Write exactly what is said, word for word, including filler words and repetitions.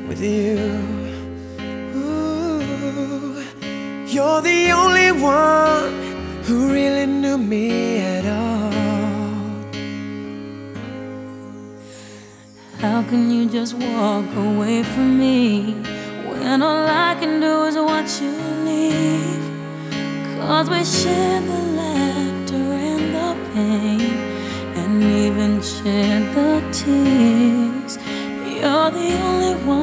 with you. Ooh, you're the only one who really knew me at all. How can you just walk away from me when all I can do is watch you leave? 'Cause we shared the laughter and the pain, and even shared the tears. You're the only one